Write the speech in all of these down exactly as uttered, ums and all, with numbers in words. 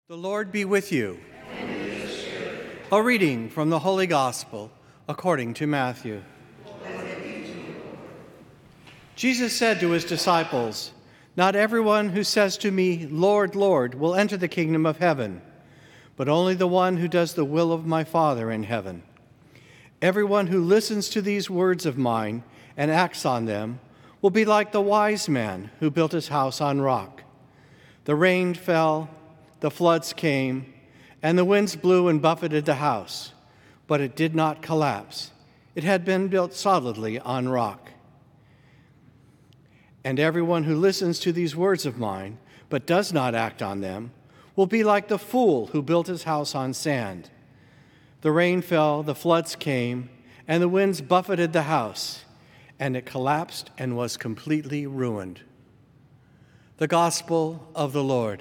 The Lord be with you. A reading from the Holy Gospel according to Matthew. Jesus said to his disciples, "Not everyone who says to me, 'Lord, Lord,' will enter the kingdom of heaven, but only the one who does the will of my Father in heaven. Everyone who listens to these words of mine and acts on them will be like the wise man who built his house on rock. The rain fell, the floods came, and the winds blew and buffeted the house, but it did not collapse. It had been built solidly on rock. And everyone who listens to these words of mine, but does not act on them, will be like the fool who built his house on sand. The rain fell, the floods came, and the winds buffeted the house, and it collapsed and was completely ruined." The Gospel of the Lord.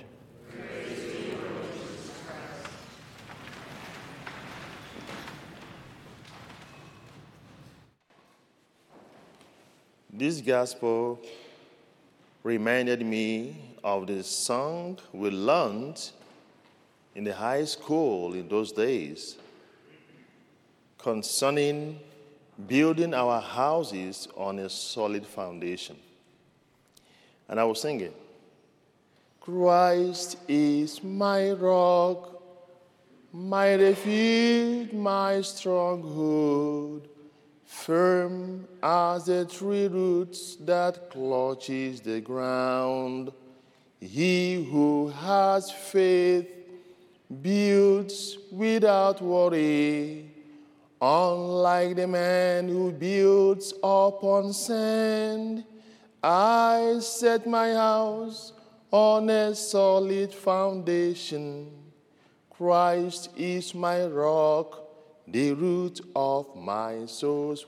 This gospel reminded me of the song we learned in the high school in those days concerning building our houses on a solid foundation. And I was singing, "Christ is my rock, my refuge, my stronghold, firm as the tree roots that clutches the ground. He who has faith builds without worry, unlike the man who builds upon sand. I set my house on a solid foundation. Christ is my rock, the root of my soul's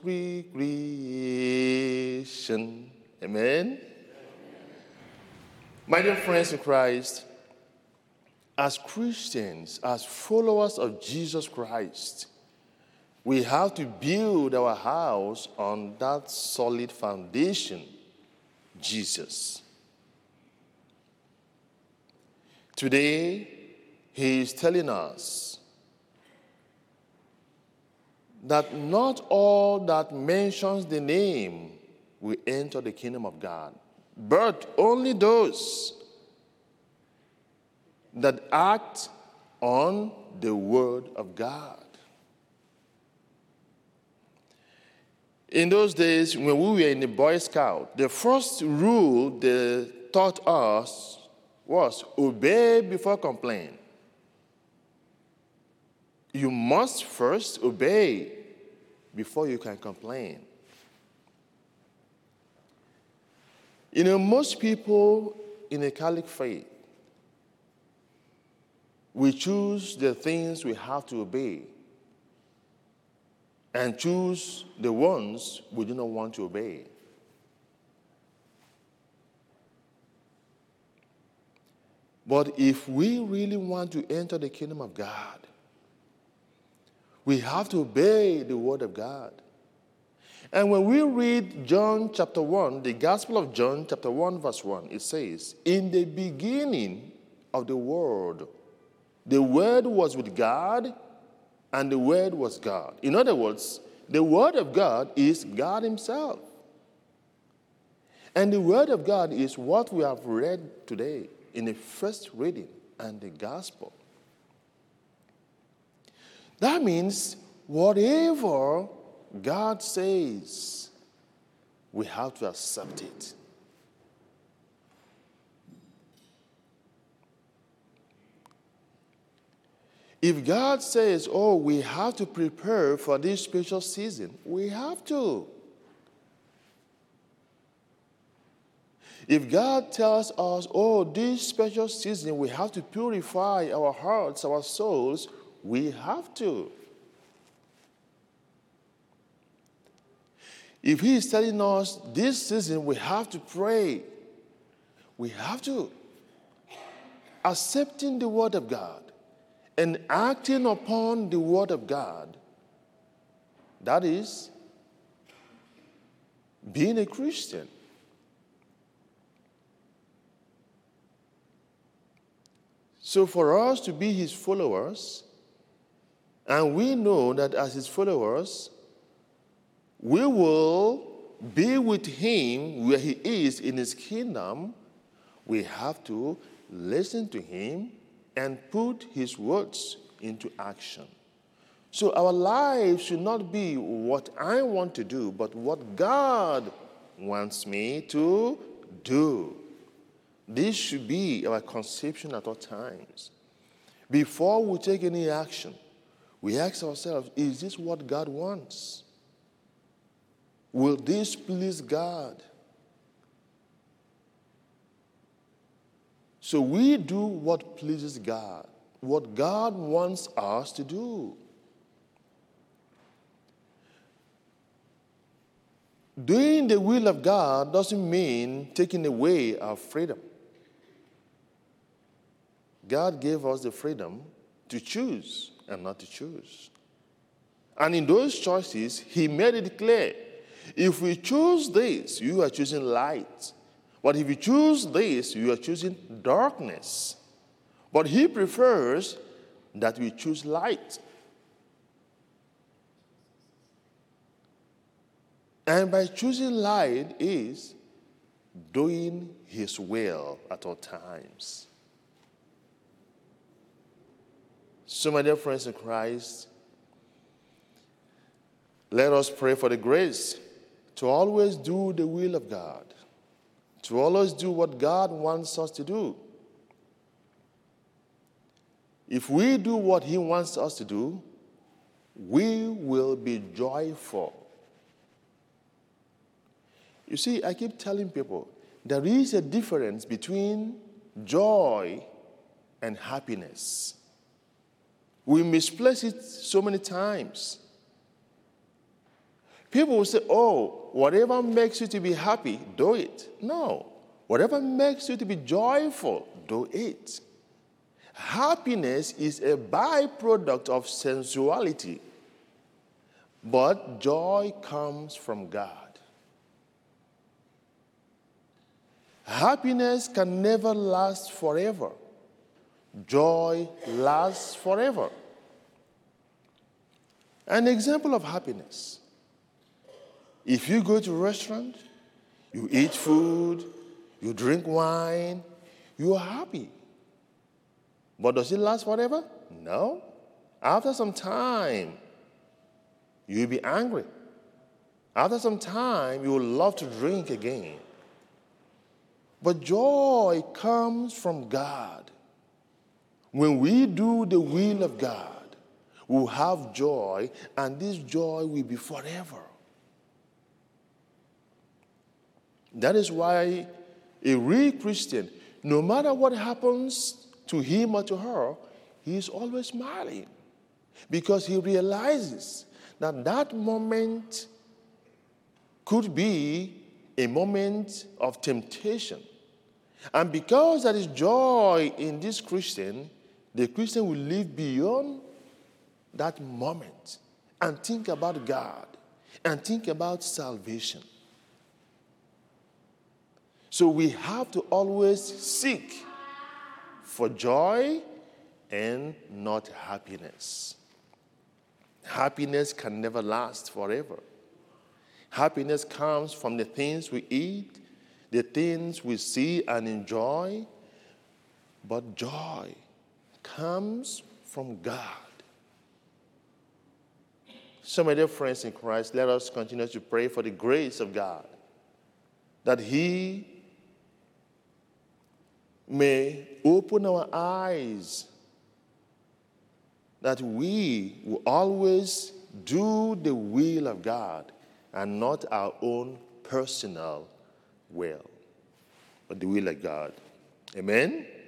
recreation." Amen? Amen. My dear friends in Christ, as Christians, as followers of Jesus Christ, we have to build our house on that solid foundation, Jesus. Today, he is telling us that not all that mentions the name will enter the kingdom of God, but only those that act on the word of God. In those days, when we were in the Boy Scout, the first rule they taught us was obey before complain. You must first obey before you can complain. You know, most people in the Catholic faith, we choose the things we have to obey and choose the ones we do not want to obey. But if we really want to enter the kingdom of God, we have to obey the word of God. And when we read John chapter one, the Gospel of John chapter one, verse one, it says, "In the beginning of the world, the Word was with God, and the Word was God." In other words, the Word of God is God himself. And the Word of God is what we have read today in the first reading and the Gospel. That means whatever God says, we have to accept it. If God says, "Oh, we have to prepare for this special season," we have to. If God tells us, "Oh, this special season, we have to purify our hearts, our souls," we have to. If he is telling us this season we have to pray, we have to. Accepting the word of God and acting upon the word of God, that is being a Christian. So for us to be his followers, and we know that as his followers, we will be with him where he is in his kingdom, we have to listen to him and put his words into action. So our lives should not be what I want to do, but what God wants me to do. This should be our conception at all times. Before we take any action, we ask ourselves, is this what God wants? Will this please God? So we do what pleases God, what God wants us to do. Doing the will of God doesn't mean taking away our freedom. God gave us the freedom to choose and not to choose. And in those choices, he made it clear. If we choose this, you are choosing light. But if you choose this, you are choosing darkness. But he prefers that we choose light. And by choosing light is doing his will at all times. So, my dear friends in Christ, let us pray for the grace to always do the will of God, to always do what God wants us to do. If we do what he wants us to do, we will be joyful. You see, I keep telling people, there is a difference between joy and happiness. We misplace it so many times. People will say, oh, whatever makes you to be happy, do it. No. Whatever makes you to be joyful, do it. Happiness is a byproduct of sensuality, but joy comes from God. Happiness can never last forever. Joy lasts forever. An example of happiness. If you go to a restaurant, you eat food, you drink wine, you are happy. But does it last forever? No. After some time, you'll be angry. After some time, you will love to drink again. But joy comes from God. When we do the will of God, we'll have joy, and this joy will be forever. That is why a real Christian, no matter what happens to him or to her, he is always smiling, because he realizes that that moment could be a moment of temptation. And because there is joy in this Christian, the Christian will live beyond that moment and think about God and think about salvation. So we have to always seek for joy and not happiness. Happiness can never last forever. Happiness comes from the things we eat, the things we see and enjoy, but joy comes from God. So, my dear friends in Christ, let us continue to pray for the grace of God, that he may open our eyes, that we will always do the will of God and not our own personal will, but the will of God. Amen?